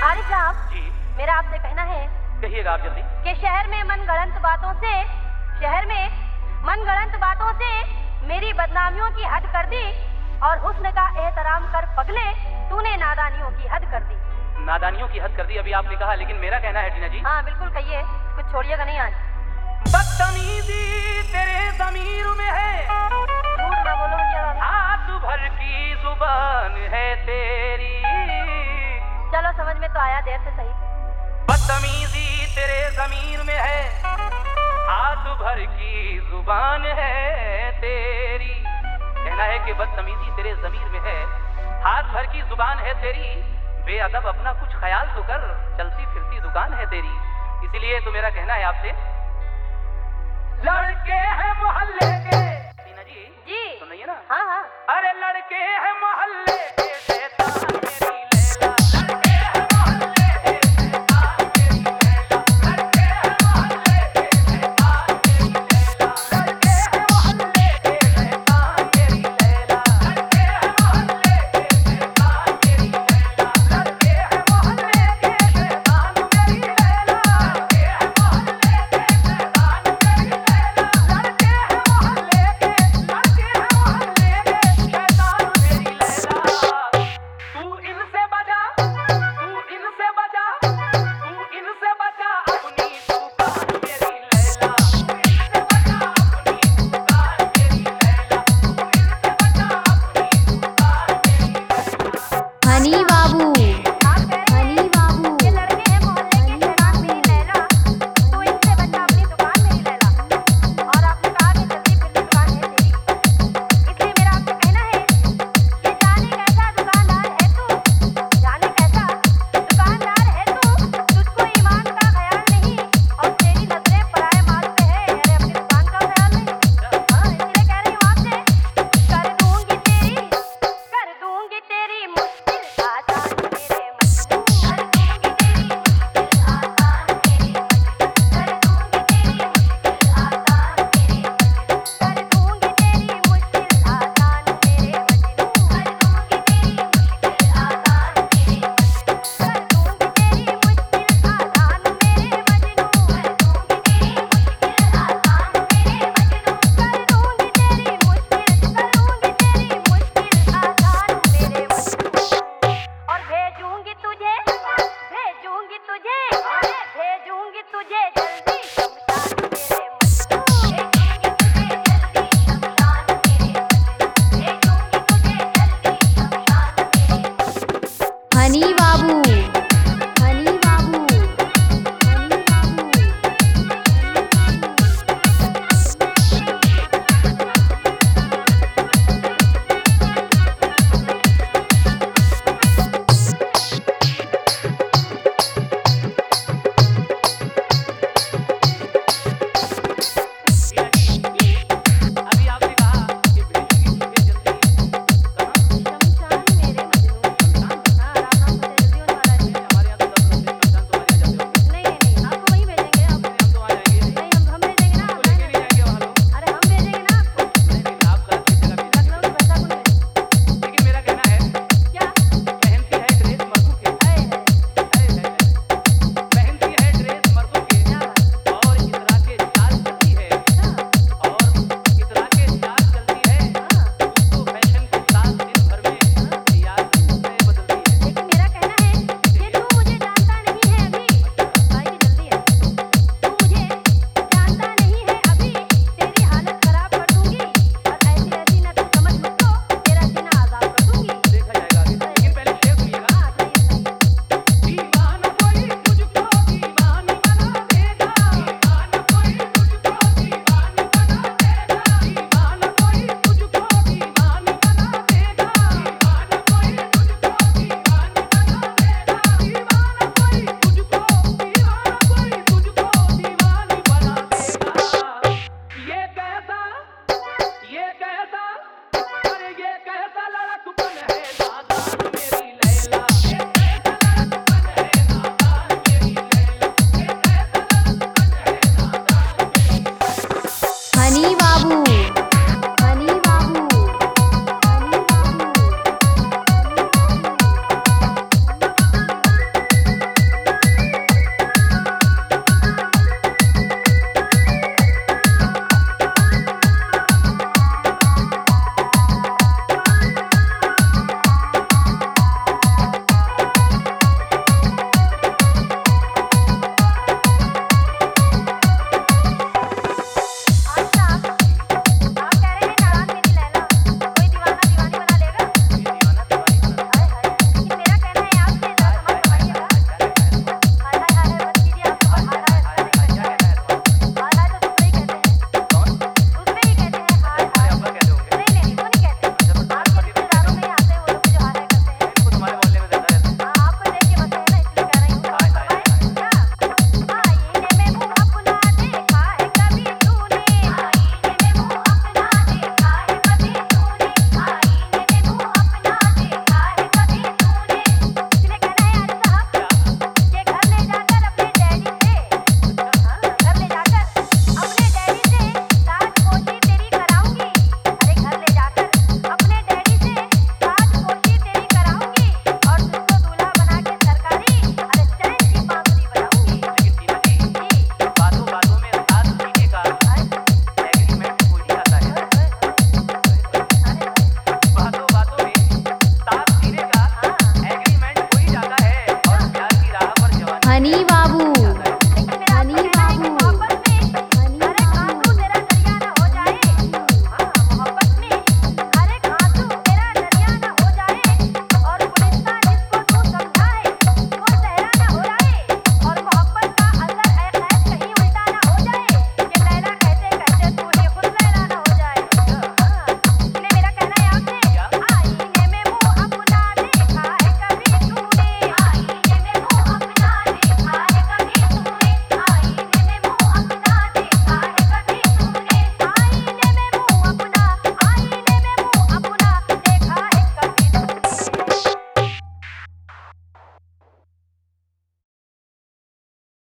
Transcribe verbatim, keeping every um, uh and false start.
वालिद साहब जी मेरा आपसे कहना है, कहिएगा आप जल्दी। कि शहर में मनगढ़ंत बातों से शहर में मनगढ़ंत बातों से मेरी बदनामियों की हद कर दी और हुस्न का एहतराम कर पगले तूने नादानियों की हद कर दी। नादानियों की हद कर दी अभी आपने कहा, लेकिन मेरा कहना है टीना जी। हाँ बिल्कुल कहिए, कुछ छोड़िएगा नहीं आज। बदतमीजी तेरे ज़मीर में है, झूठ ना बोलो भैया। हाथ भर की जुबान है तेरी। चलो समझ में तो आया, देर से सही। बदतमीजी तेरे ज़मीर में है, हाथ भर की जुबान है तेरी। कहना है कि बदतमीजी तेरे ज़मीर में है, हाथ भर की जुबान है तेरी। बेअदब अपना कुछ ख्याल तो कर, चलती फिरती दुकान है तेरी। इसीलिए तो मेरा कहना है आपसे, लड़के हैं मोहल्ले के। टीना जी जी सुनिए ना। हाँ हाँ। अरे लड़के हैं मोहल्ले के शैतान मेरी लैला, लड़के हैं मोहल्ले के शैतान मेरी लैला, लड़के हैं मोहल्ले के शैतान मेरी लैला, लड़के हैं मोहल्ले के शैतान मेरी लैला, लड़के हैं मोहल्ले के शैतान मेरी लैला, लड़के हैं मोहल्ले के शैतान मेरी लैला, लड़के हैं मोहल्ले के शैतान मेरी लैला, लड़के हैं मोहल्ले के, लड़के हैं मोहल्ले के शैतान मेरी लैला। तू इनसे बचा, तू इनसे बचा, तू इनसे बचा अपनी दुकान मेरी लैला, तू इनसे बचा अपनी दुकान मेरी लैला, तू इनसे बचा अपनी दुकान मेरी लैला। हनी बाबू, आप कह रहे हनी बाबू, ये लड़के हैं मोहल्ले के शैतान मेरी लैला, तो इनसे बचा अपनी दुकान मेरी लैला। और आपने कहा कि जल्दी फिरती दुकान है तेरी। इसलिए मेरा आपसे कहना है कि जाने कैसा दुकानदार है तू, जाने कैसा दुकानदार है तू, तुझको ईमान का ख्याल नहीं और तेरी नजरें पराये माल पे है, अरे अपनी दुकान का ख्याल नहीं। हाँ इसलिए कह रही हूँ आपसे, कर दूंगी तेरी कर दूंगी तेरी मुश्किल आसान मेरे मजनू, कर दूंगी तेरी मुश्किल आसान मेरे मजनू, कर दूंगी तेरी मुश्किल आसान मेरे मजनू, कर दूंगी तेरी मुश्किल आसान मेरे मजनू, कर दूंगी तेरी मुश्किल आसान मेरे मजनू, कर दूंगी तेरी मुश्किल आसान मेरे मजनू, कर दूंगी तेरी मुश्किल आसान मेरे मजनू, कर दूंगी तेरी मुश्किल करूंगी तेरी मुश्किल आसान मेरे मजनू। और भेजूंगी तुझे भेजूंगी तुझे अरे भेजूंगी तुझे जल्दी शमशान मेरे मजनू, भेजूंगी तुझे जल्दी शमशान मेरे मजनू, भेजूंगी तुझे जल्दी शमशान मेरे मजनू। हनी